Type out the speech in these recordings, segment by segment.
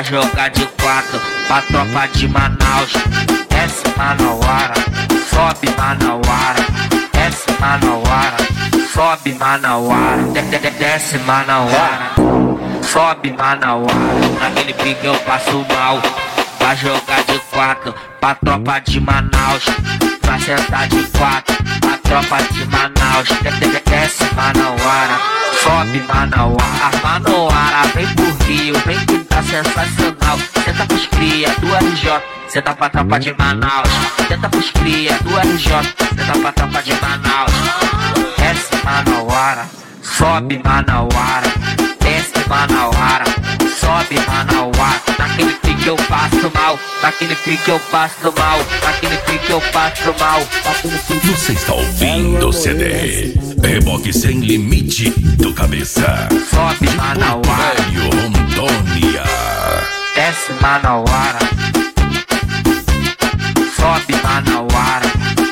Vai jogar de quatro pra tropa de Manaus. Desce Manauara, sobe Manauara. Desce Manauara, sobe Manauara. Desce Manauara, sobe Manauara. Naquele pique eu passo mal. Vai jogar de quatro pra tropa de Manaus. Vai sentar de quatro pra tropa de Manaus. Desce Manauara, sobe Manauara. Manauara vem pro Rio, vem que tá sensacional. Senta pros cria do RJ, senta pra tropa de Manaus. Senta pros cria do RJ, senta pra tropa de Manaus. Desce Manauara, sobe Manauara. Desce Manauara, sobe Manauara. Naquele pique eu passo mal, naquele pique eu passo mal, naquele pique eu passo mal. Você está ouvindo o CD Reboque Sem Limite do Cabeça. Sobe Manauara, Velho Rondônia. desce Manauara, sobe Manauara.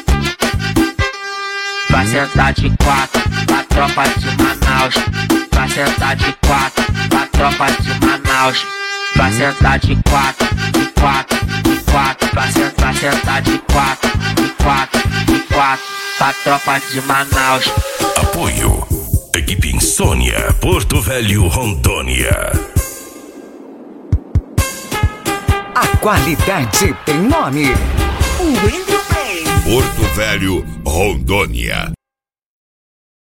Vai sentar de quatro pra tropa de Manaus. Vai sentar de quatro pra tropa de Manaus. Vai sentar de quatro, de quatro, de quatro. Vai sentar de quatro, de quatro, de quatro. Pra tropa de Manaus. Apoio Equipe Insônia, Porto Velho, Rondônia. A qualidade tem nome. Porto Velho, Rondônia.